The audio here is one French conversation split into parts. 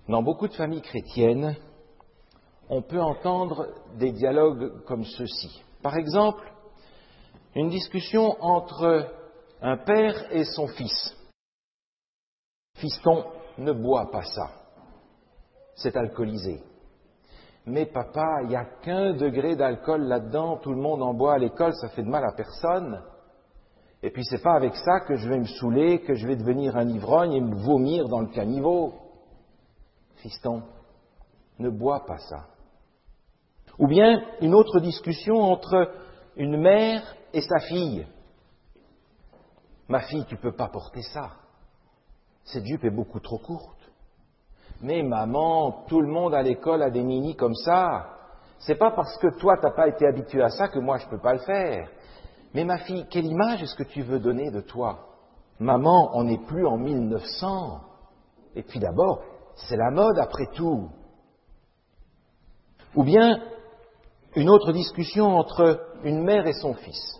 Dans beaucoup de familles chrétiennes, on peut entendre des dialogues comme ceci. Par exemple, une discussion entre un père et son fils. Fiston, ne bois pas ça. C'est alcoolisé. Mais papa, il n'y a qu'1 degré d'alcool là-dedans, tout le monde en boit à l'école, ça fait de mal à personne. Et puis c'est pas avec ça que je vais me saouler, que je vais devenir un ivrogne et me vomir dans le caniveau. Fiston, ne bois pas ça. Ou bien une autre discussion entre une mère et sa fille. Ma fille, tu ne peux pas porter ça. Cette jupe est beaucoup trop courte. Mais maman, tout le monde à l'école a des mini comme ça. C'est pas parce que toi, tu n'as pas été habitué à ça que moi, je ne peux pas le faire. Mais ma fille, quelle image est-ce que tu veux donner de toi? Maman, on n'est plus en 1900. Et puis d'abord, c'est la mode après tout. Ou bien une autre discussion entre une mère et son fils.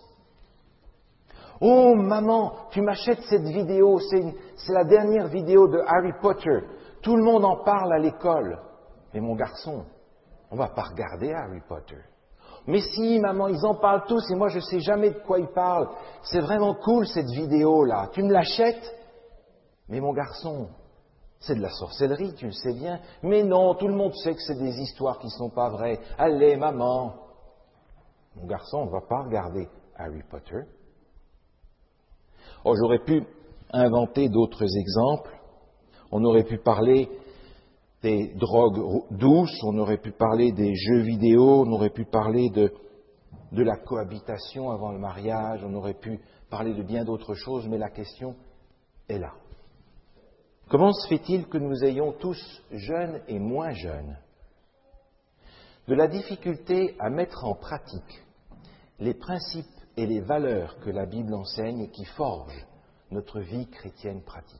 Oh maman, tu m'achètes cette vidéo, c'est la dernière vidéo de Harry Potter. Tout le monde en parle à l'école. Mais mon garçon, on ne va pas regarder Harry Potter. Mais si, maman, ils en parlent tous et moi je ne sais jamais de quoi ils parlent. C'est vraiment cool cette vidéo-là. Tu me l'achètes? Mais mon garçon, c'est de la sorcellerie, tu le sais bien. Mais non, tout le monde sait que c'est des histoires qui ne sont pas vraies. Allez, maman. Mon garçon, on ne va pas regarder Harry Potter. Oh, j'aurais pu inventer d'autres exemples. On aurait pu parler des drogues douces, on aurait pu parler des jeux vidéo, on aurait pu parler de la cohabitation avant le mariage, on aurait pu parler de bien d'autres choses, mais la question est là. Comment se fait-il que nous ayons tous, jeunes et moins jeunes, de la difficulté à mettre en pratique les principes et les valeurs que la Bible enseigne et qui forgent notre vie chrétienne pratique?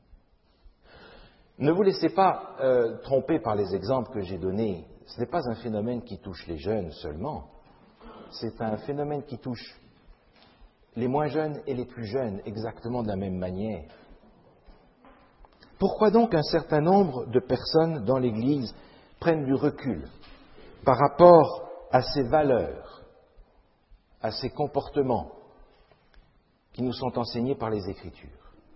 Ne vous laissez pas tromper par les exemples que j'ai donnés. Ce n'est pas un phénomène qui touche les jeunes seulement. C'est un phénomène qui touche les moins jeunes et les plus jeunes exactement de la même manière. Pourquoi donc un certain nombre de personnes dans l'Église prennent du recul par rapport à ces valeurs, à ces comportements qui nous sont enseignés par les Écritures?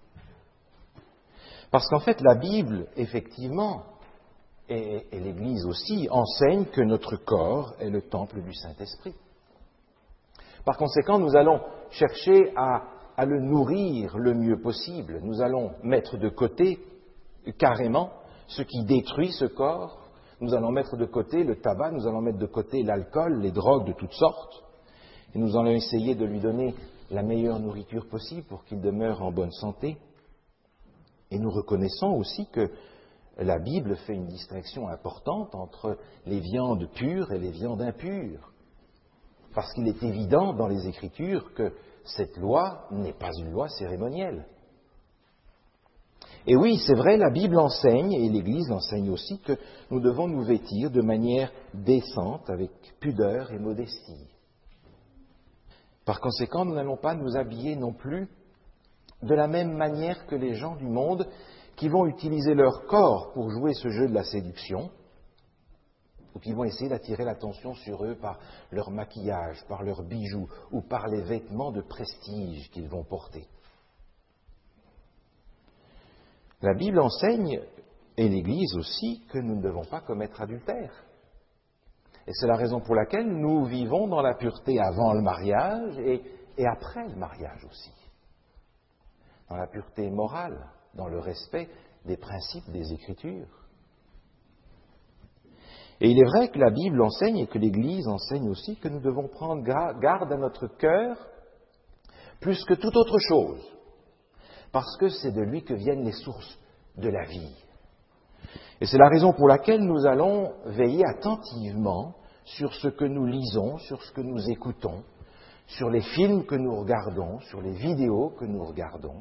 Parce qu'en fait, la Bible, effectivement, et l'Église aussi, enseigne que notre corps est le temple du Saint-Esprit. Par conséquent, nous allons chercher à le nourrir le mieux possible. Nous allons mettre de côté carrément ce qui détruit ce corps. Nous allons mettre de côté le tabac, nous allons mettre de côté l'alcool, les drogues de toutes sortes. Et nous allons essayer de lui donner la meilleure nourriture possible pour qu'il demeure en bonne santé. Et nous reconnaissons aussi que la Bible fait une distinction importante entre les viandes pures et les viandes impures. Parce qu'il est évident dans les Écritures que cette loi n'est pas une loi cérémonielle. Et oui, c'est vrai, la Bible enseigne, et l'Église enseigne aussi, que nous devons nous vêtir de manière décente, avec pudeur et modestie. Par conséquent, nous n'allons pas nous habiller non plus de la même manière que les gens du monde qui vont utiliser leur corps pour jouer ce jeu de la séduction, ou qui vont essayer d'attirer l'attention sur eux par leur maquillage, par leurs bijoux, ou par les vêtements de prestige qu'ils vont porter. La Bible enseigne, et l'Église aussi, que nous ne devons pas commettre adultère. Et c'est la raison pour laquelle nous vivons dans la pureté avant le mariage et après le mariage aussi. Dans la pureté morale, dans le respect des principes des Écritures. Et il est vrai que la Bible enseigne et que l'Église enseigne aussi que nous devons prendre garde à notre cœur plus que toute autre chose, parce que c'est de lui que viennent les sources de la vie. Et c'est la raison pour laquelle nous allons veiller attentivement sur ce que nous lisons, sur ce que nous écoutons, sur les films que nous regardons, sur les vidéos que nous regardons,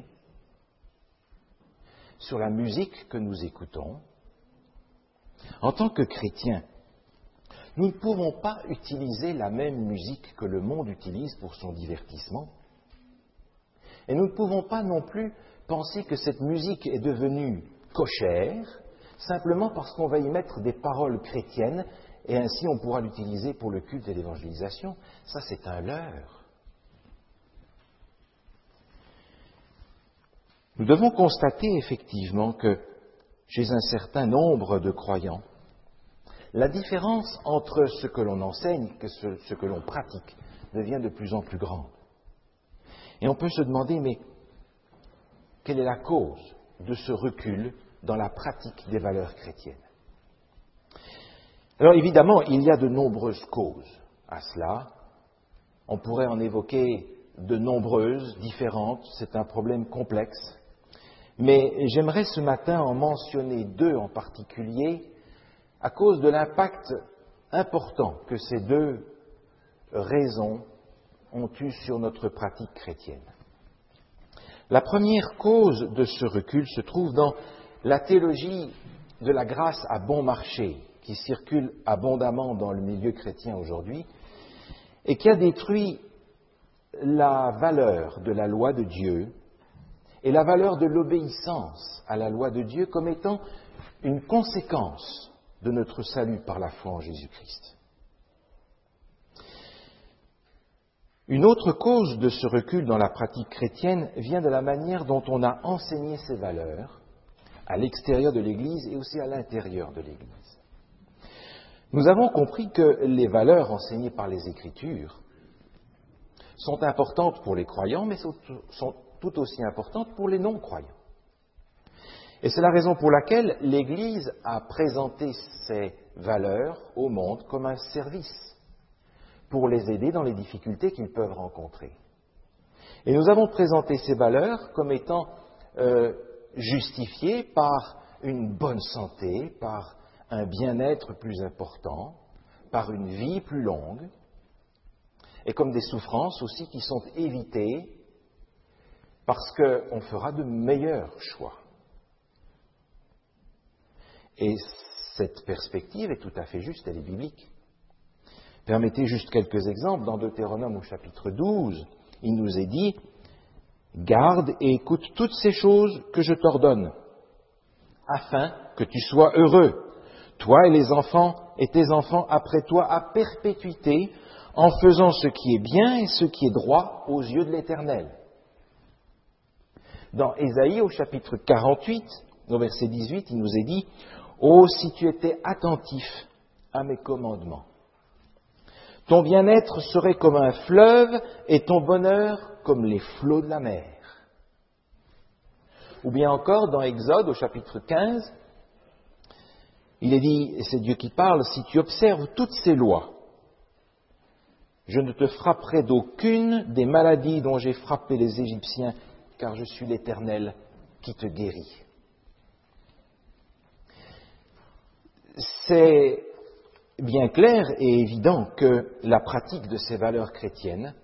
sur la musique que nous écoutons. En tant que chrétiens, nous ne pouvons pas utiliser la même musique que le monde utilise pour son divertissement. Et nous ne pouvons pas non plus penser que cette musique est devenue cochère simplement parce qu'on va y mettre des paroles chrétiennes et ainsi on pourra l'utiliser pour le culte et l'évangélisation. Ça, c'est un leurre. Nous devons constater effectivement que chez un certain nombre de croyants, la différence entre ce que l'on enseigne et ce que l'on pratique devient de plus en plus grande. Et on peut se demander, mais quelle est la cause de ce recul dans la pratique des valeurs chrétiennes? Alors évidemment, il y a de nombreuses causes à cela. On pourrait en évoquer de nombreuses, différentes. C'est un problème complexe. Mais j'aimerais ce matin en mentionner deux en particulier à cause de l'impact important que ces deux raisons ont eu sur notre pratique chrétienne. La première cause de ce recul se trouve dans la théologie de la grâce à bon marché qui circule abondamment dans le milieu chrétien aujourd'hui et qui a détruit la valeur de la loi de Dieu et la valeur de l'obéissance à la loi de Dieu comme étant une conséquence de notre salut par la foi en Jésus-Christ. Une autre cause de ce recul dans la pratique chrétienne vient de la manière dont on a enseigné ces valeurs à l'extérieur de l'Église et aussi à l'intérieur de l'Église. Nous avons compris que les valeurs enseignées par les Écritures sont importantes pour les croyants, mais sont tout aussi importantes pour les non-croyants. Et c'est la raison pour laquelle l'Église a présenté ces valeurs au monde comme un service pour les aider dans les difficultés qu'ils peuvent rencontrer. Et nous avons présenté ces valeurs comme étant justifiées par une bonne santé, par un bien-être plus important, par une vie plus longue, et comme des souffrances aussi qui sont évitées parce qu'on fera de meilleurs choix. Et cette perspective est tout à fait juste, elle est biblique. Permettez juste quelques exemples. Dans Deutéronome au chapitre 12, il nous est dit « Garde et écoute toutes ces choses que je t'ordonne, afin que tu sois heureux, toi et les enfants et tes enfants après toi à perpétuité, en faisant ce qui est bien et ce qui est droit aux yeux de l'Éternel. » Dans Ésaïe au chapitre 48, au verset 18, il nous est dit « Oh, si tu étais attentif à mes commandements, ton bien-être serait comme un fleuve et ton bonheur comme les flots de la mer. » Ou bien encore, dans Exode, au chapitre 15, il est dit, et c'est Dieu qui parle, « Si tu observes toutes ces lois, je ne te frapperai d'aucune des maladies dont j'ai frappé les Égyptiens, car je suis l'Éternel qui te guérit. » C'est bien clair et évident que la pratique de ces valeurs chrétiennes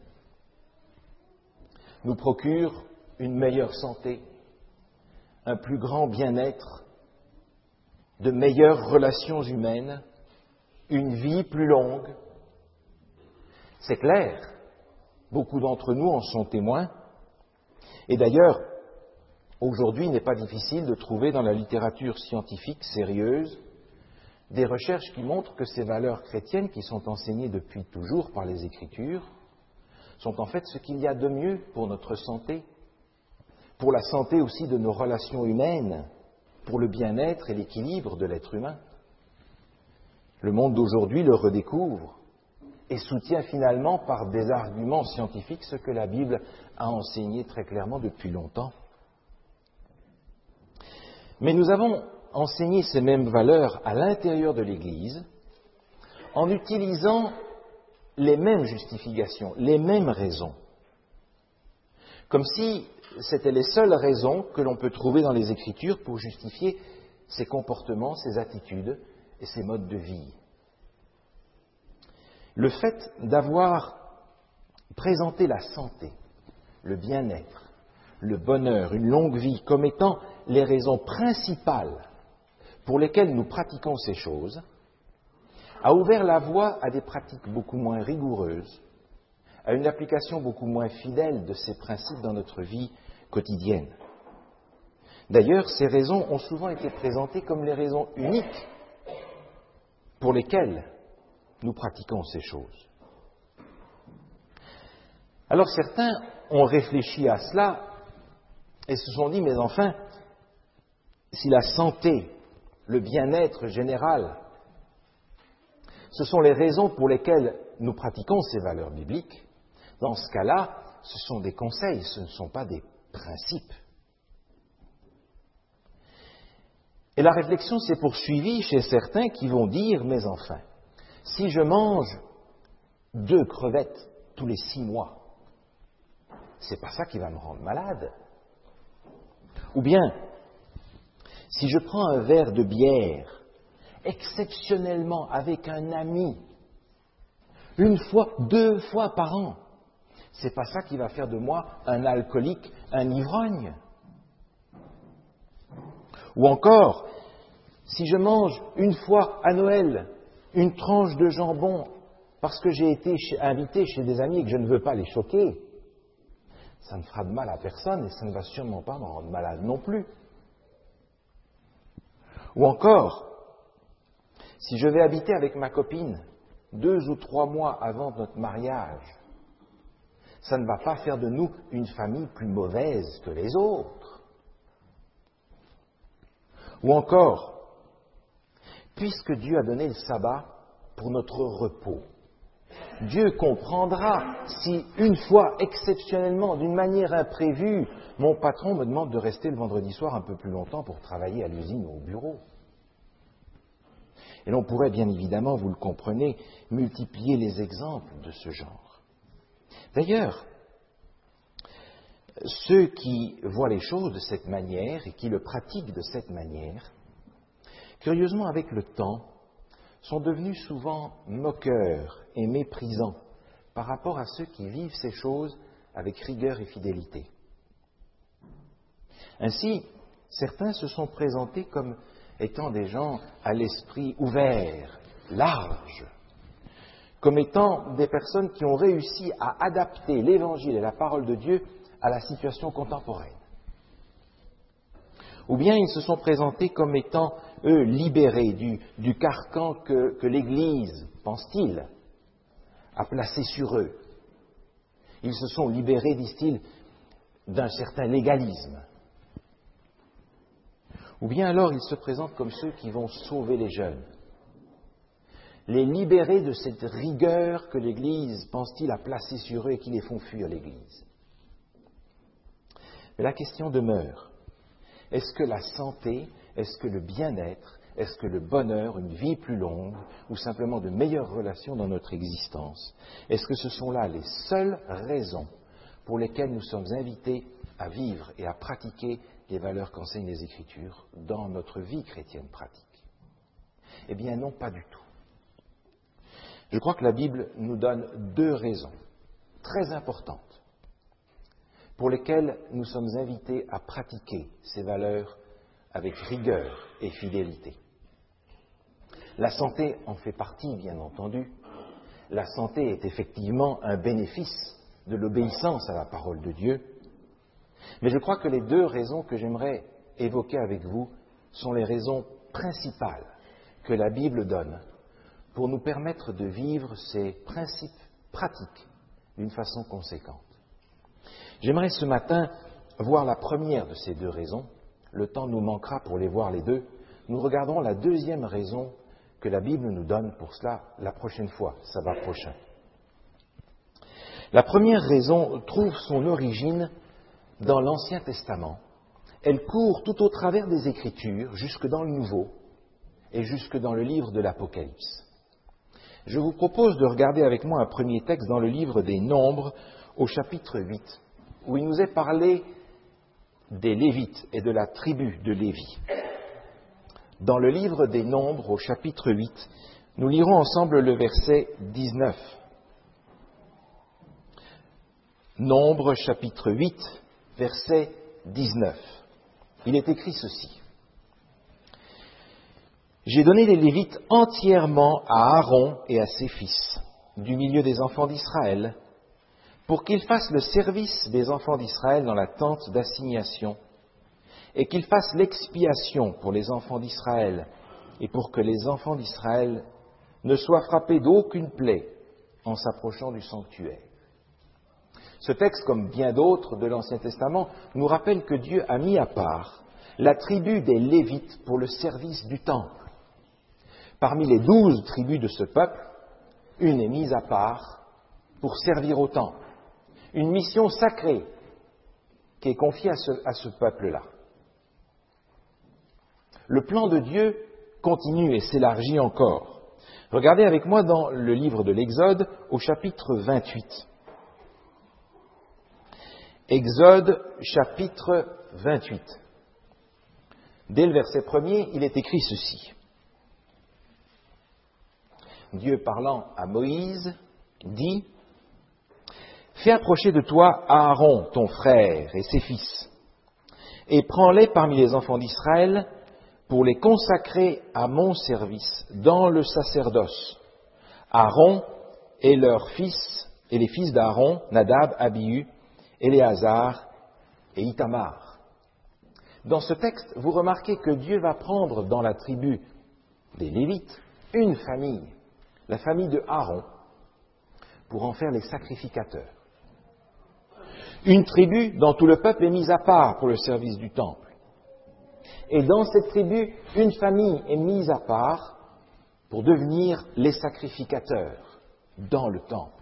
nous procure une meilleure santé, un plus grand bien-être, de meilleures relations humaines, une vie plus longue. C'est clair, beaucoup d'entre nous en sont témoins. Et d'ailleurs, aujourd'hui, il n'est pas difficile de trouver dans la littérature scientifique sérieuse des recherches qui montrent que ces valeurs chrétiennes qui sont enseignées depuis toujours par les Écritures sont en fait ce qu'il y a de mieux pour notre santé, pour la santé aussi de nos relations humaines, pour le bien-être et l'équilibre de l'être humain. Le monde d'aujourd'hui le redécouvre et soutient finalement par des arguments scientifiques ce que la Bible a enseigné très clairement depuis longtemps. Mais nous avons enseigné ces mêmes valeurs à l'intérieur de l'Église en utilisant les mêmes justifications, les mêmes raisons, comme si c'étaient les seules raisons que l'on peut trouver dans les Écritures pour justifier ses comportements, ses attitudes et ses modes de vie. Le fait d'avoir présenté la santé, le bien-être, le bonheur, une longue vie comme étant les raisons principales pour lesquelles nous pratiquons ces choses, a ouvert la voie à des pratiques beaucoup moins rigoureuses, à une application beaucoup moins fidèle de ces principes dans notre vie quotidienne. D'ailleurs, ces raisons ont souvent été présentées comme les raisons uniques pour lesquelles nous pratiquons ces choses. Alors certains ont réfléchi à cela et se sont dit, mais enfin, si la santé, le bien-être général, ce sont les raisons pour lesquelles nous pratiquons ces valeurs bibliques, dans ce cas-là, ce sont des conseils, ce ne sont pas des principes. Et la réflexion s'est poursuivie chez certains qui vont dire, mais enfin, si je mange 2 crevettes tous les 6 mois, c'est pas ça qui va me rendre malade. Ou bien, si je prends un verre de bière, exceptionnellement avec un ami, 1 fois, 2 fois par an, c'est pas ça qui va faire de moi un alcoolique, un ivrogne. Ou encore, si je mange 1 fois à Noël une tranche de jambon parce que j'ai été invité chez des amis et que je ne veux pas les choquer, ça ne fera de mal à personne et ça ne va sûrement pas m'en rendre malade non plus. Ou encore, si je vais habiter avec ma copine 2 ou 3 mois avant notre mariage, ça ne va pas faire de nous une famille plus mauvaise que les autres. Ou encore, puisque Dieu a donné le sabbat pour notre repos, Dieu comprendra si, 1 fois, exceptionnellement, d'une manière imprévue, mon patron me demande de rester le vendredi soir un peu plus longtemps pour travailler à l'usine ou au bureau. Et l'on pourrait bien évidemment, vous le comprenez, multiplier les exemples de ce genre. D'ailleurs, ceux qui voient les choses de cette manière et qui le pratiquent de cette manière, curieusement avec le temps, sont devenus souvent moqueurs et méprisants par rapport à ceux qui vivent ces choses avec rigueur et fidélité. Ainsi, certains se sont présentés comme étant des gens à l'esprit ouvert, large, comme étant des personnes qui ont réussi à adapter l'Évangile et la parole de Dieu à la situation contemporaine. Ou bien ils se sont présentés comme étant, eux, libérés du carcan que l'Église, pense-t-il, a placé sur eux. Ils se sont libérés, disent-ils, d'un certain légalisme. Ou bien alors ils se présentent comme ceux qui vont sauver les jeunes, les libérer de cette rigueur que l'Église, pense-t-il, a placée sur eux et qui les font fuir l'Église. Mais la question demeure, est-ce que la santé, est-ce que le bien-être, est-ce que le bonheur, une vie plus longue, ou simplement de meilleures relations dans notre existence, est-ce que ce sont là les seules raisons pour lesquelles nous sommes invités à vivre et à pratiquer les valeurs qu'enseignent les Écritures dans notre vie chrétienne pratique? Eh bien non, pas du tout. Je crois que la Bible nous donne 2 raisons très importantes pour lesquelles nous sommes invités à pratiquer ces valeurs avec rigueur et fidélité. La santé en fait partie, bien entendu. La santé est effectivement un bénéfice de l'obéissance à la parole de Dieu. Mais je crois que les 2 raisons que j'aimerais évoquer avec vous sont les raisons principales que la Bible donne pour nous permettre de vivre ces principes pratiques d'une façon conséquente. J'aimerais ce matin voir la première de ces 2 raisons. Le temps nous manquera pour les voir les 2. Nous regarderons la 2e raison que la Bible nous donne pour cela la prochaine fois, sabbat prochain. La première raison trouve son origine dans l'Ancien Testament. Elle court tout au travers des Écritures, jusque dans le Nouveau et jusque dans le livre de l'Apocalypse. Je vous propose de regarder avec moi un premier texte dans le livre des Nombres, au chapitre 8, où il nous est parlé des Lévites et de la tribu de Lévi. Dans le livre des Nombres, au chapitre 8, nous lirons ensemble le verset 19. Nombres, chapitre 8, verset 19. Il est écrit ceci. « J'ai donné les Lévites entièrement à Aaron et à ses fils, du milieu des enfants d'Israël, pour qu'ils fassent le service des enfants d'Israël dans la tente d'assignation, et qu'il fasse l'expiation pour les enfants d'Israël et pour que les enfants d'Israël ne soient frappés d'aucune plaie en s'approchant du sanctuaire. Ce texte, comme bien d'autres de l'Ancien Testament, nous rappelle que Dieu a mis à part la tribu des Lévites pour le service du temple. Parmi les 12 tribus de ce peuple, une est mise à part pour servir au temple. Une mission sacrée qui est confiée à ce peuple-là. Le plan de Dieu continue et s'élargit encore. Regardez avec moi dans le livre de l'Exode au chapitre 28. Exode chapitre 28. Dès le verset 1er, il est écrit ceci. Dieu parlant à Moïse dit « Fais approcher de toi Aaron, ton frère, et ses fils, et prends-les parmi les enfants d'Israël pour les consacrer à mon service dans le sacerdoce. Aaron et leurs fils, et les fils d'Aaron, Nadab, Abihu, Éléazar et Itamar. » Dans ce texte, vous remarquez que Dieu va prendre dans la tribu des Lévites une famille, la famille de Aaron, pour en faire les sacrificateurs. Une tribu dont tout le peuple est mis à part pour le service du temple. Et dans cette tribu, une famille est mise à part pour devenir les sacrificateurs dans le temple.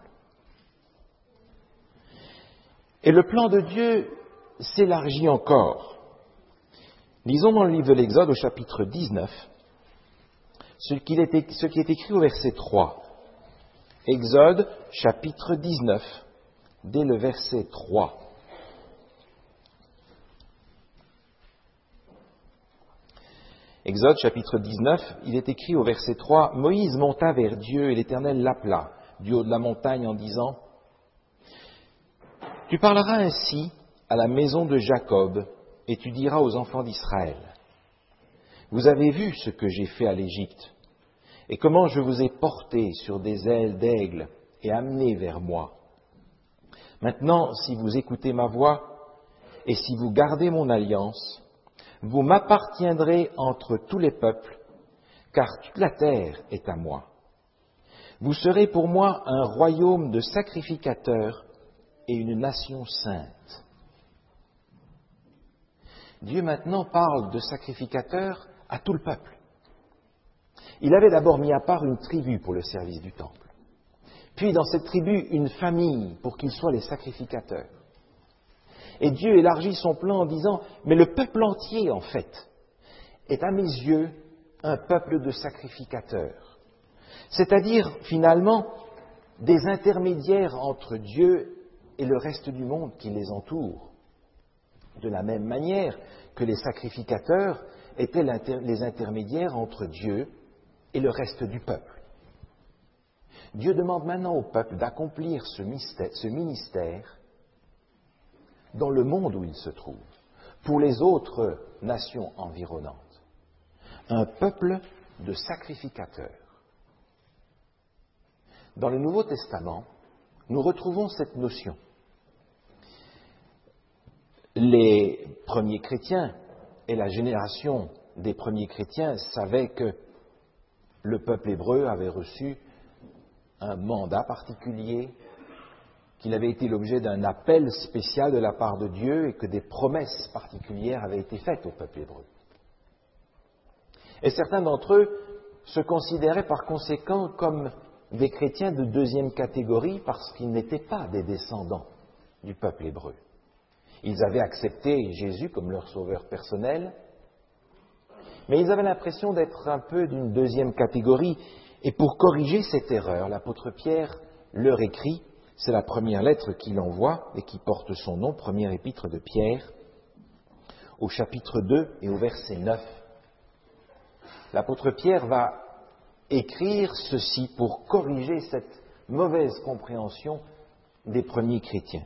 Et le plan de Dieu s'élargit encore. Lisons dans le livre de l'Exode au chapitre 19 ce qui est écrit au verset 3. Exode chapitre 19, dès le verset 3. Exode chapitre 19, il est écrit au verset 3, « Moïse monta vers Dieu et l'Éternel l'appela du haut de la montagne en disant, « Tu parleras ainsi à la maison de Jacob et tu diras aux enfants d'Israël, « Vous avez vu ce que j'ai fait à l'Égypte et comment je vous ai porté sur des ailes d'aigle et amené vers moi. Maintenant, si vous écoutez ma voix et si vous gardez mon alliance, vous m'appartiendrez entre tous les peuples, car toute la terre est à moi. Vous serez pour moi un royaume de sacrificateurs et une nation sainte. » Dieu maintenant parle de sacrificateurs à tout le peuple. Il avait d'abord mis à part une tribu pour le service du temple. Puis dans cette tribu, une famille pour qu'ils soient les sacrificateurs. Et Dieu élargit son plan en disant, mais le peuple entier, en fait, est à mes yeux un peuple de sacrificateurs. C'est-à-dire, finalement, des intermédiaires entre Dieu et le reste du monde qui les entoure. De la même manière que les sacrificateurs étaient les intermédiaires entre Dieu et le reste du peuple. Dieu demande maintenant au peuple d'accomplir ce ministère dans le monde où il se trouve, pour les autres nations environnantes. Un peuple de sacrificateurs. Dans le Nouveau Testament, nous retrouvons cette notion. Les premiers chrétiens et la génération des premiers chrétiens savaient que le peuple hébreu avait reçu un mandat particulier, qu'il avait été l'objet d'un appel spécial de la part de Dieu et que des promesses particulières avaient été faites au peuple hébreu. Et certains d'entre eux se considéraient par conséquent comme des chrétiens de deuxième catégorie parce qu'ils n'étaient pas des descendants du peuple hébreu. Ils avaient accepté Jésus comme leur sauveur personnel, mais ils avaient l'impression d'être un peu d'une deuxième catégorie. Et pour corriger cette erreur, l'apôtre Pierre leur écrit, c'est la première lettre qu'il envoie et qui porte son nom, première épître de Pierre, au chapitre 2 et au verset 9. L'apôtre Pierre va écrire ceci pour corriger cette mauvaise compréhension des premiers chrétiens.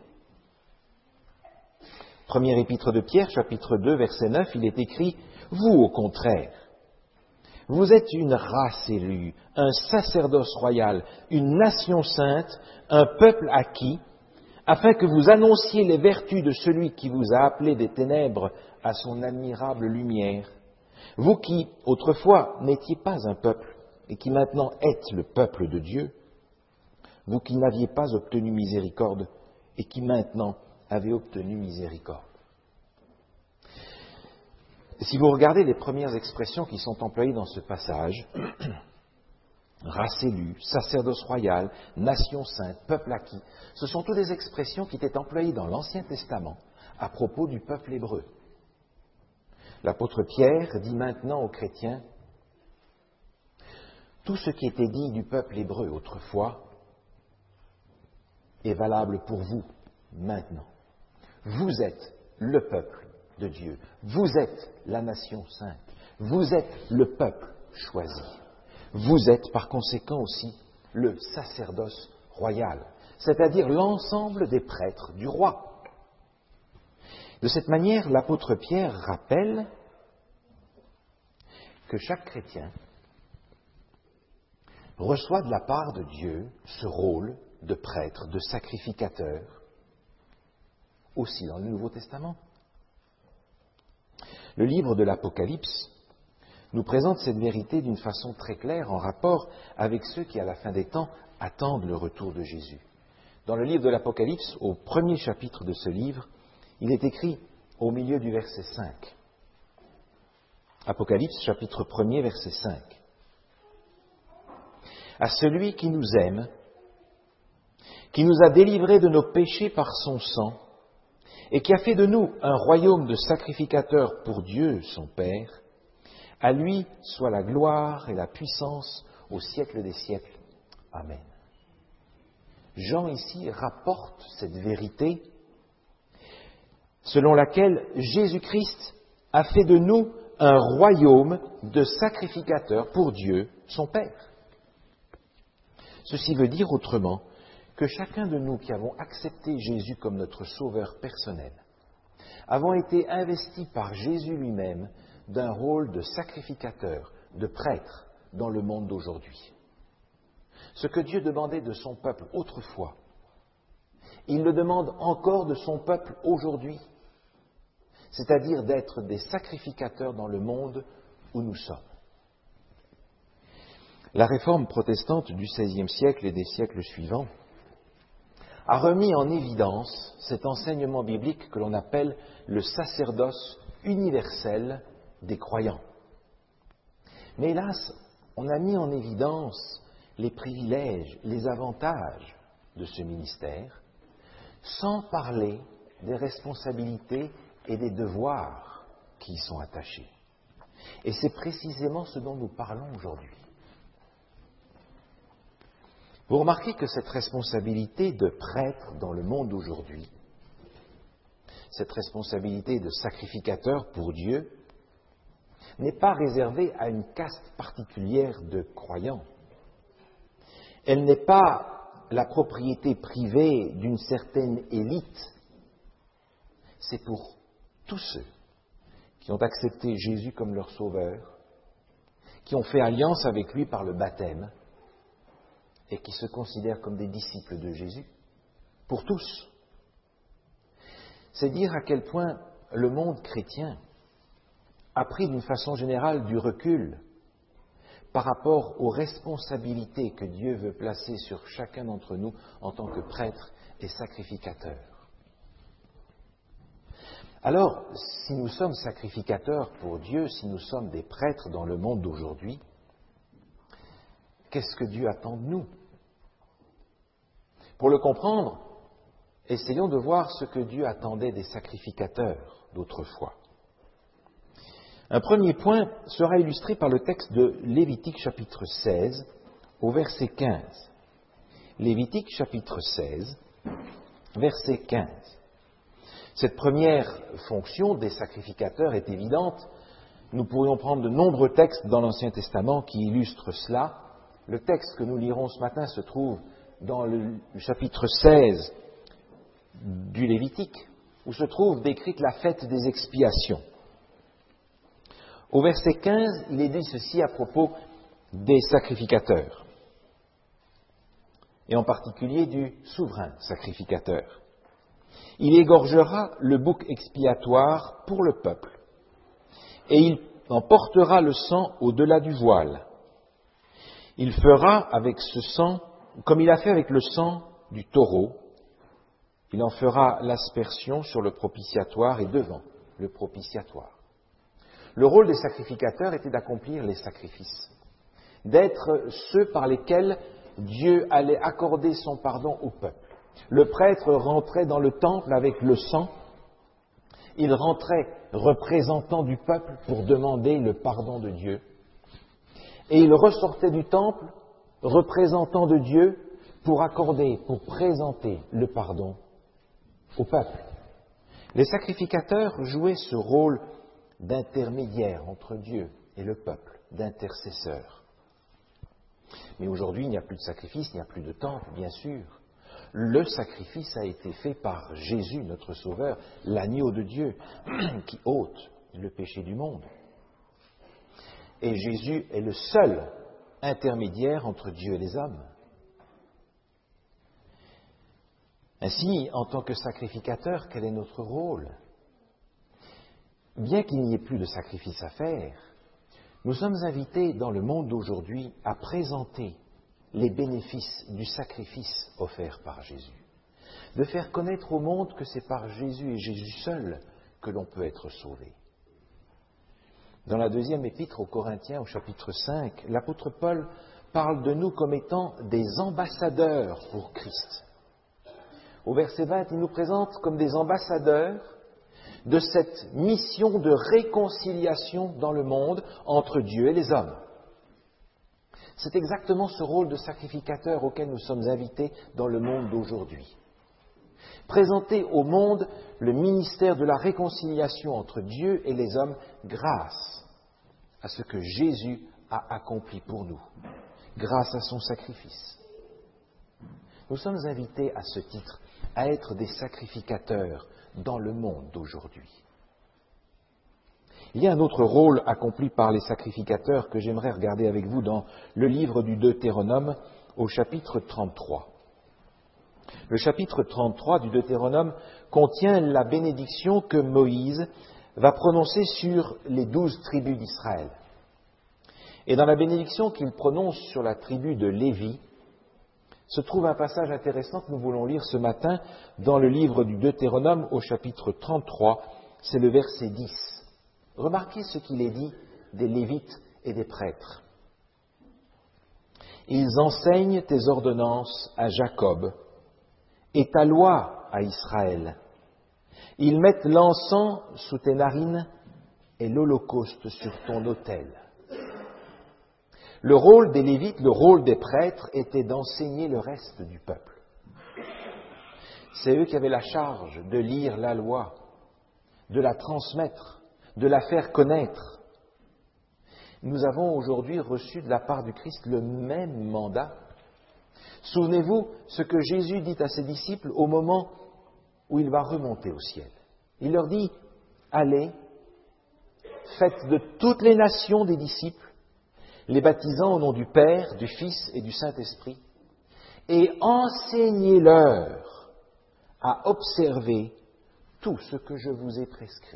Première épître de Pierre, chapitre 2, verset 9, il est écrit « Vous, au contraire, vous êtes une race élue, un sacerdoce royal, une nation sainte, un peuple acquis, afin que vous annonciez les vertus de celui qui vous a appelé des ténèbres à son admirable lumière, vous qui, autrefois, n'étiez pas un peuple, et qui maintenant êtes le peuple de Dieu, vous qui n'aviez pas obtenu miséricorde, et qui maintenant avez obtenu miséricorde. Si vous regardez les premières expressions qui sont employées dans ce passage, race élue, sacerdoce royal, nation sainte, peuple acquis, ce sont toutes des expressions qui étaient employées dans l'Ancien Testament à propos du peuple hébreu. L'apôtre Pierre dit maintenant aux chrétiens, tout ce qui était dit du peuple hébreu autrefois est valable pour vous maintenant. Vous êtes le peuple de Dieu. Vous êtes la nation sainte. Vous êtes le peuple choisi. Vous êtes par conséquent aussi le sacerdoce royal, c'est-à-dire l'ensemble des prêtres du roi. De cette manière, l'apôtre Pierre rappelle que chaque chrétien reçoit de la part de Dieu ce rôle de prêtre, de sacrificateur, aussi dans le Nouveau Testament. Le livre de l'Apocalypse nous présente cette vérité d'une façon très claire en rapport avec ceux qui, à la fin des temps, attendent le retour de Jésus. Dans le livre de l'Apocalypse, au premier chapitre de ce livre, il est écrit au milieu du verset 5. Apocalypse, chapitre 1er, verset 5. À celui qui nous aime, qui nous a délivrés de nos péchés par son sang, et qui a fait de nous un royaume de sacrificateurs pour Dieu, son Père, à lui soit la gloire et la puissance au siècle des siècles. Amen. Jean ici rapporte cette vérité selon laquelle Jésus-Christ a fait de nous un royaume de sacrificateurs pour Dieu, son Père. Ceci veut dire autrement que chacun de nous qui avons accepté Jésus comme notre sauveur personnel, avons été investis par Jésus lui-même d'un rôle de sacrificateur, de prêtre dans le monde d'aujourd'hui. Ce que Dieu demandait de son peuple autrefois, il le demande encore de son peuple aujourd'hui, c'est-à-dire d'être des sacrificateurs dans le monde où nous sommes. La réforme protestante du XVIe siècle et des siècles suivants a remis en évidence cet enseignement biblique que l'on appelle le sacerdoce universel des croyants. Mais hélas, on a mis en évidence les privilèges, les avantages de ce ministère, sans parler des responsabilités et des devoirs qui y sont attachés. Et c'est précisément ce dont nous parlons aujourd'hui. Vous remarquez que cette responsabilité de prêtre dans le monde d'aujourd'hui, cette responsabilité de sacrificateur pour Dieu, n'est pas réservée à une caste particulière de croyants. Elle n'est pas la propriété privée d'une certaine élite. C'est pour tous ceux qui ont accepté Jésus comme leur sauveur, qui ont fait alliance avec lui par le baptême, et qui se considèrent comme des disciples de Jésus, pour tous. C'est dire à quel point le monde chrétien a pris d'une façon générale du recul par rapport aux responsabilités que Dieu veut placer sur chacun d'entre nous en tant que prêtre et sacrificateur. Alors, si nous sommes sacrificateurs pour Dieu, si nous sommes des prêtres dans le monde d'aujourd'hui, qu'est-ce que Dieu attend de nous ? Pour le comprendre, essayons de voir ce que Dieu attendait des sacrificateurs d'autrefois. Un premier point sera illustré par le texte de Lévitique chapitre 16 au verset 15. Lévitique chapitre 16, verset 15. Cette première fonction des sacrificateurs est évidente. Nous pourrions prendre de nombreux textes dans l'Ancien Testament qui illustrent cela. Le texte que nous lirons ce matin se trouve dans le chapitre 16 du Lévitique, où se trouve décrite la fête des expiations. Au verset 15, il est dit ceci à propos des sacrificateurs, et en particulier du souverain sacrificateur. Il égorgera le bouc expiatoire pour le peuple, et il en portera le sang au-delà du voile. Il fera avec ce sang, comme il a fait avec le sang du taureau, il en fera l'aspersion sur le propitiatoire et devant le propitiatoire. Le rôle des sacrificateurs était d'accomplir les sacrifices, d'être ceux par lesquels Dieu allait accorder son pardon au peuple. Le prêtre rentrait dans le temple avec le sang, il rentrait représentant du peuple pour demander le pardon de Dieu, et il ressortait du temple représentant de Dieu pour accorder, pour présenter le pardon au peuple. Les sacrificateurs jouaient ce rôle d'intermédiaire entre Dieu et le peuple, d'intercesseur. Mais aujourd'hui, il n'y a plus de sacrifice, il n'y a plus de temple, bien sûr. Le sacrifice a été fait par Jésus, notre Sauveur, l'agneau de Dieu, qui ôte le péché du monde. Et Jésus est le seul intermédiaire entre Dieu et les hommes. Ainsi, en tant que sacrificateur, quel est notre rôle ? Bien qu'il n'y ait plus de sacrifice à faire, nous sommes invités dans le monde d'aujourd'hui à présenter les bénéfices du sacrifice offert par Jésus, de faire connaître au monde que c'est par Jésus et Jésus seul que l'on peut être sauvé. Dans la deuxième épître aux Corinthiens, au chapitre 5, l'apôtre Paul parle de nous comme étant des ambassadeurs pour Christ. Au verset 20, il nous présente comme des ambassadeurs de cette mission de réconciliation dans le monde entre Dieu et les hommes. C'est exactement ce rôle de sacrificateur auquel nous sommes invités dans le monde d'aujourd'hui. Présenter au monde le ministère de la réconciliation entre Dieu et les hommes grâce à ce que Jésus a accompli pour nous, grâce à son sacrifice. Nous sommes invités à ce titre à être des sacrificateurs dans le monde d'aujourd'hui. Il y a un autre rôle accompli par les sacrificateurs que j'aimerais regarder avec vous dans le livre du Deutéronome au chapitre 33. Le chapitre 33 du Deutéronome contient la bénédiction que Moïse va prononcer sur les 12 tribus d'Israël. Et dans la bénédiction qu'il prononce sur la tribu de Lévi, se trouve un passage intéressant que nous voulons lire ce matin dans le livre du Deutéronome au chapitre 33, c'est le verset 10. Remarquez ce qu'il est dit des Lévites et des prêtres. Ils enseignent tes ordonnances à Jacob et ta loi à Israël. Ils mettent l'encens sous tes narines et l'holocauste sur ton autel. Le rôle des Lévites, le rôle des prêtres était d'enseigner le reste du peuple. C'est eux qui avaient la charge de lire la loi, de la transmettre, de la faire connaître. Nous avons aujourd'hui reçu de la part du Christ le même mandat. Souvenez-vous ce que Jésus dit à ses disciples au moment où il va remonter au ciel. Il leur dit, allez, faites de toutes les nations des disciples, les baptisant au nom du Père, du Fils et du Saint-Esprit, et enseignez-leur à observer tout ce que je vous ai prescrit.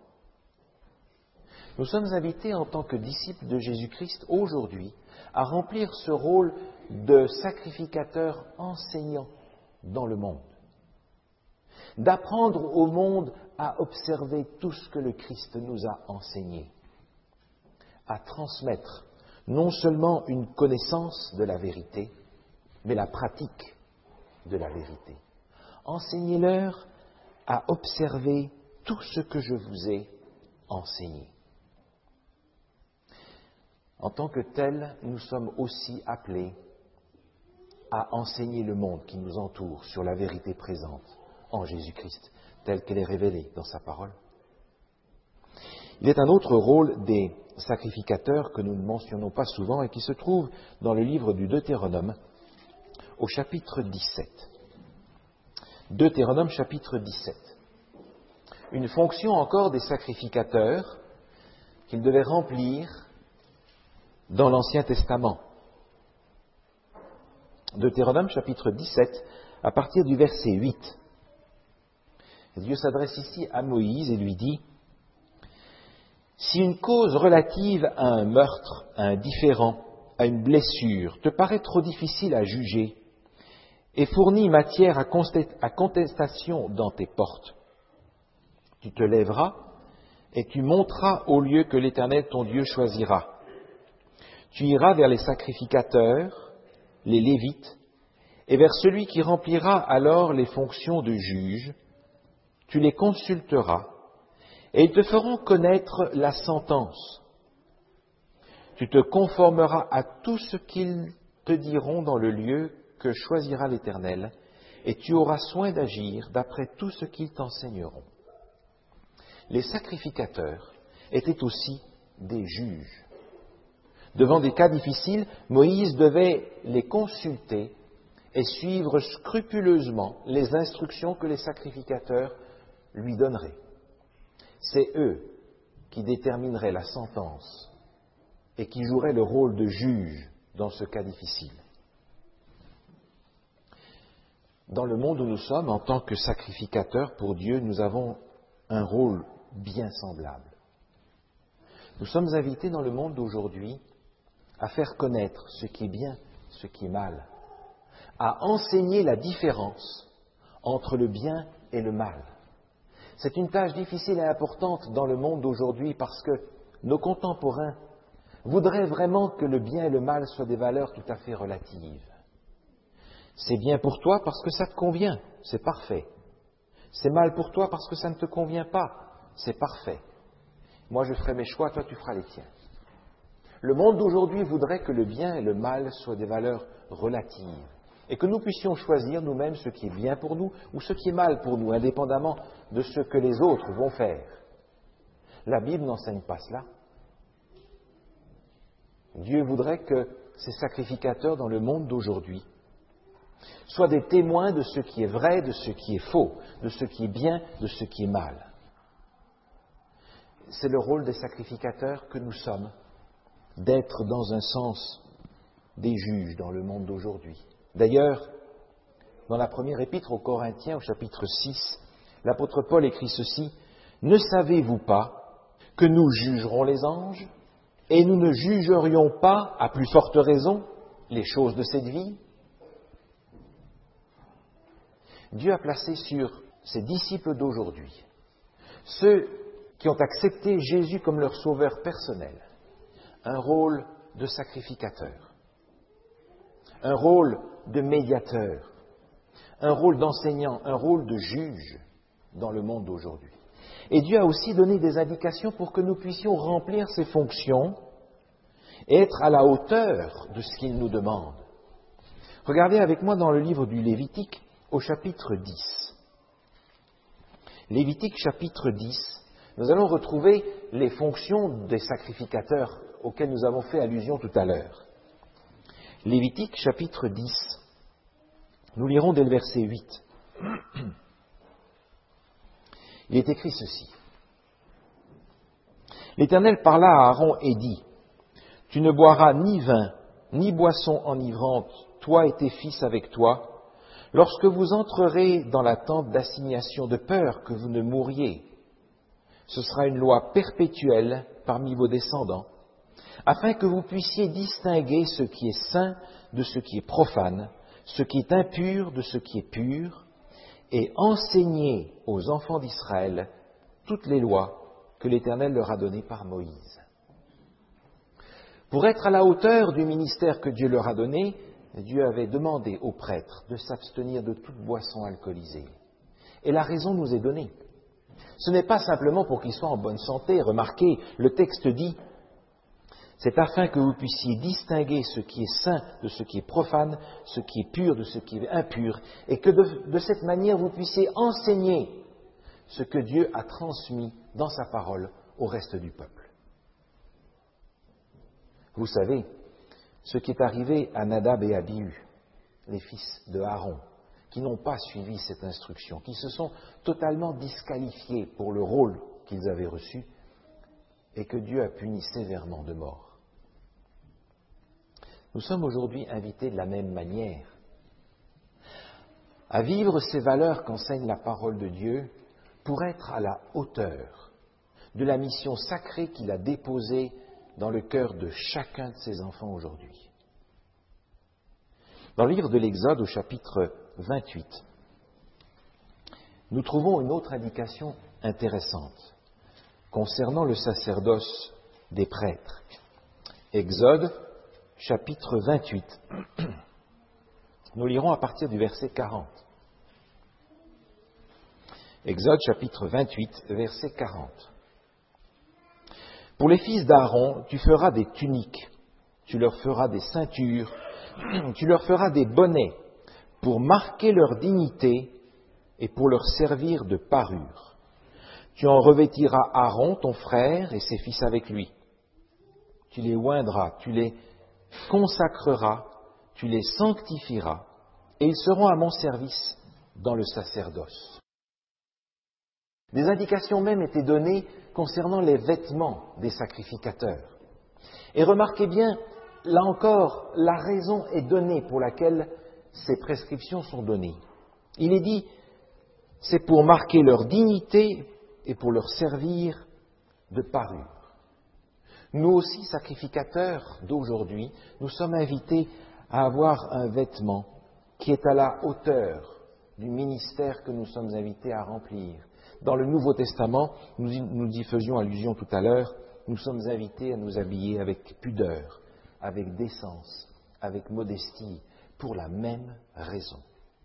Nous sommes invités en tant que disciples de Jésus-Christ aujourd'hui à remplir ce rôle de sacrificateur enseignant dans le monde, d'apprendre au monde à observer tout ce que le Christ nous a enseigné, à transmettre non seulement une connaissance de la vérité, mais la pratique de la vérité. Enseignez-leur à observer tout ce que je vous ai enseigné. En tant que tels, nous sommes aussi appelés à enseigner le monde qui nous entoure sur la vérité présente en Jésus-Christ, telle qu'elle est révélée dans sa parole. Il y a un autre rôle des sacrificateurs que nous ne mentionnons pas souvent et qui se trouve dans le livre du Deutéronome au chapitre 17. Deutéronome chapitre 17. Une fonction encore des sacrificateurs qu'ils devaient remplir dans l'Ancien Testament. Deutéronome chapitre 17 à partir du verset 8. Et Dieu s'adresse ici à Moïse et lui dit, « Si une cause relative à un meurtre, à un différend, à une blessure te paraît trop difficile à juger et fournit matière à contestation dans tes portes, tu te lèveras et tu monteras au lieu que l'Éternel ton Dieu choisira. Tu iras vers les sacrificateurs, les Lévites, et vers celui qui remplira alors les fonctions de juge. Tu les consulteras, et ils te feront connaître la sentence. Tu te conformeras à tout ce qu'ils te diront dans le lieu que choisira l'Éternel, et tu auras soin d'agir d'après tout ce qu'ils t'enseigneront. » Les sacrificateurs étaient aussi des juges. Devant des cas difficiles, Moïse devait les consulter et suivre scrupuleusement les instructions que les sacrificateurs lui donneraient. C'est eux qui détermineraient la sentence et qui joueraient le rôle de juge dans ce cas difficile. Dans le monde où nous sommes, en tant que sacrificateurs pour Dieu, nous avons un rôle bien semblable. Nous sommes invités dans le monde d'aujourd'hui à faire connaître ce qui est bien, ce qui est mal, à enseigner la différence entre le bien et le mal. C'est une tâche difficile et importante dans le monde d'aujourd'hui parce que nos contemporains voudraient vraiment que le bien et le mal soient des valeurs tout à fait relatives. C'est bien pour toi parce que ça te convient, c'est parfait. C'est mal pour toi parce que ça ne te convient pas, c'est parfait. Moi je ferai mes choix, toi tu feras les tiens. Le monde d'aujourd'hui voudrait que le bien et le mal soient des valeurs relatives et que nous puissions choisir nous-mêmes ce qui est bien pour nous ou ce qui est mal pour nous, indépendamment de ce que les autres vont faire. La Bible n'enseigne pas cela. Dieu voudrait que ces sacrificateurs dans le monde d'aujourd'hui soient des témoins de ce qui est vrai, de ce qui est faux, de ce qui est bien, de ce qui est mal. C'est le rôle des sacrificateurs que nous sommes, d'être dans un sens des juges dans le monde d'aujourd'hui. D'ailleurs, dans la première épître aux Corinthiens, au chapitre 6, l'apôtre Paul écrit ceci, « Ne savez-vous pas que nous jugerons les anges et nous ne jugerions pas, à plus forte raison, les choses de cette vie ?» Dieu a placé sur ses disciples d'aujourd'hui, ceux qui ont accepté Jésus comme leur sauveur personnel, un rôle de sacrificateur, un rôle de médiateur, un rôle d'enseignant, un rôle de juge dans le monde d'aujourd'hui. Et Dieu a aussi donné des indications pour que nous puissions remplir ces fonctions et être à la hauteur de ce qu'il nous demande. Regardez avec moi dans le livre du Lévitique au chapitre 10. Lévitique chapitre 10, nous allons retrouver les fonctions des sacrificateurs auxquelles nous avons fait allusion tout à l'heure. Lévitique chapitre 10, nous lirons dès le verset 8. Il est écrit ceci. L'Éternel parla à Aaron et dit, « Tu ne boiras ni vin, ni boisson enivrante, toi et tes fils avec toi, lorsque vous entrerez dans la tente d'assignation de peur que vous ne mouriez. Ce sera une loi perpétuelle parmi vos descendants, afin que vous puissiez distinguer ce qui est saint de ce qui est profane, ce qui est impur de ce qui est pur, et enseigner aux enfants d'Israël toutes les lois que l'Éternel leur a données par Moïse. » Pour être à la hauteur du ministère que Dieu leur a donné, Dieu avait demandé aux prêtres de s'abstenir de toute boisson alcoolisée. Et la raison nous est donnée. Ce n'est pas simplement pour qu'ils soient en bonne santé. Remarquez, le texte dit, c'est afin que vous puissiez distinguer ce qui est saint de ce qui est profane, ce qui est pur de ce qui est impur, et que de cette manière vous puissiez enseigner ce que Dieu a transmis dans sa parole au reste du peuple. Vous savez, ce qui est arrivé à Nadab et Abihu, les fils de Aaron, qui n'ont pas suivi cette instruction, qui se sont totalement disqualifiés pour le rôle qu'ils avaient reçu, et que Dieu a puni sévèrement de mort. Nous sommes aujourd'hui invités de la même manière à vivre ces valeurs qu'enseigne la parole de Dieu pour être à la hauteur de la mission sacrée qu'il a déposée dans le cœur de chacun de ses enfants aujourd'hui. Dans le livre de l'Exode, au chapitre 28, nous trouvons une autre indication intéressante concernant le sacerdoce des prêtres. Exode, chapitre 28. Nous lirons à partir du verset 40. Exode, chapitre 28, verset 40. Pour les fils d'Aaron, tu feras des tuniques, tu leur feras des ceintures, tu leur feras des bonnets pour marquer leur dignité et pour leur servir de parure. Tu en revêtiras Aaron, ton frère, et ses fils avec lui. Tu les oindras, tu les consacreras, tu les sanctifieras, et ils seront à mon service dans le sacerdoce. Des indications même étaient données concernant les vêtements des sacrificateurs. Et remarquez bien, là encore, la raison est donnée pour laquelle ces prescriptions sont données. Il est dit, c'est pour marquer leur dignité et pour leur servir de parure. Nous aussi, sacrificateurs d'aujourd'hui, nous sommes invités à avoir un vêtement qui est à la hauteur du ministère que nous sommes invités à remplir. Dans le Nouveau Testament, nous y faisions allusion tout à l'heure, nous sommes invités à nous habiller avec pudeur, avec décence, avec modestie, pour la même raison.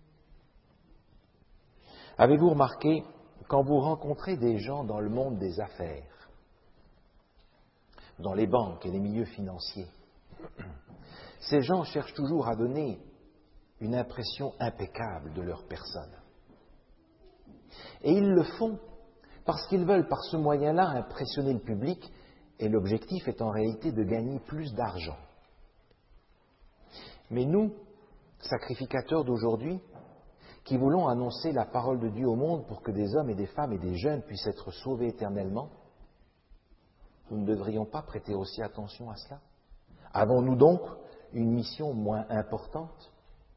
Avez-vous remarqué, quand vous rencontrez des gens dans le monde des affaires, dans les banques et les milieux financiers, ces gens cherchent toujours à donner une impression impeccable de leur personne. Et ils le font parce qu'ils veulent par ce moyen-là impressionner le public, et l'objectif est en réalité de gagner plus d'argent. Mais nous, sacrificateurs d'aujourd'hui, qui voulons annoncer la parole de Dieu au monde pour que des hommes et des femmes et des jeunes puissent être sauvés éternellement, nous ne devrions pas prêter aussi attention à cela. Avons-nous donc une mission moins importante?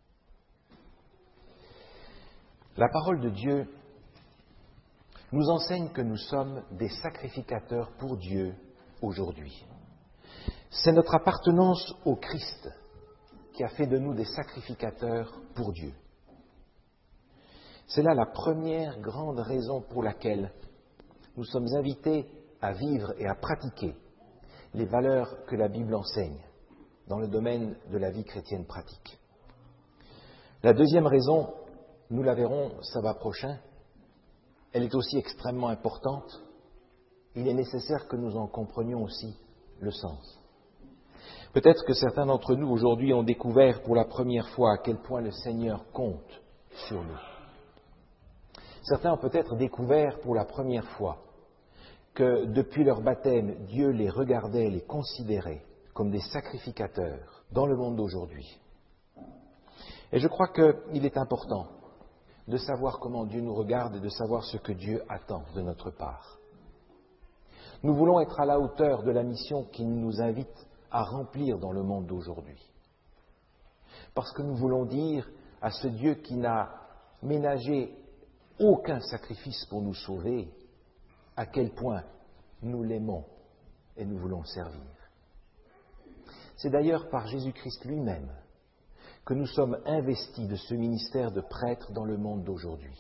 La parole de Dieu nous enseigne que nous sommes des sacrificateurs pour Dieu aujourd'hui. C'est notre appartenance au Christ qui a fait de nous des sacrificateurs pour Dieu. C'est là la première grande raison pour laquelle nous sommes invités à vivre et à pratiquer les valeurs que la Bible enseigne dans le domaine de la vie chrétienne pratique. La deuxième raison, nous la verrons sabbat prochain, elle est aussi extrêmement importante. Il est nécessaire que nous en comprenions aussi le sens. Peut-être que certains d'entre nous aujourd'hui ont découvert pour la première fois à quel point le Seigneur compte sur nous. Certains ont peut-être découvert pour la première fois que depuis leur baptême, Dieu les regardait, les considérait comme des sacrificateurs dans le monde d'aujourd'hui. Et je crois qu'il est important de savoir comment Dieu nous regarde et de savoir ce que Dieu attend de notre part. Nous voulons être à la hauteur de la mission qu'il nous invite à remplir dans le monde d'aujourd'hui. Parce que nous voulons dire à ce Dieu qui n'a ménagé aucun sacrifice pour nous sauver, à quel point nous l'aimons et nous voulons servir. C'est d'ailleurs par Jésus-Christ lui-même que nous sommes investis de ce ministère de prêtre dans le monde d'aujourd'hui.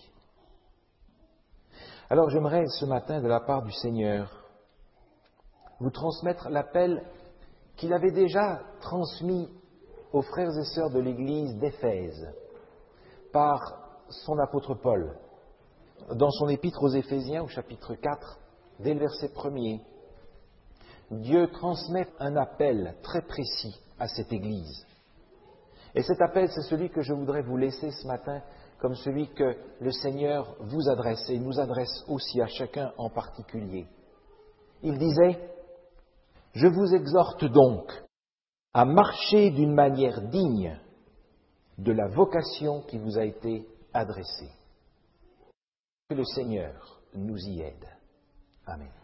Alors j'aimerais ce matin, de la part du Seigneur, vous transmettre l'appel qu'il avait déjà transmis aux frères et sœurs de l'Église d'Éphèse par son apôtre Paul. Dans son épître aux Éphésiens, au chapitre 4, dès le verset 1er, Dieu transmet un appel très précis à cette Église. Et cet appel, c'est celui que je voudrais vous laisser ce matin, comme celui que le Seigneur vous adresse et nous adresse aussi à chacun en particulier. Il disait, « Je vous exhorte donc à marcher d'une manière digne de la vocation qui vous a été adressée. » Que le Seigneur nous y aide. Amen.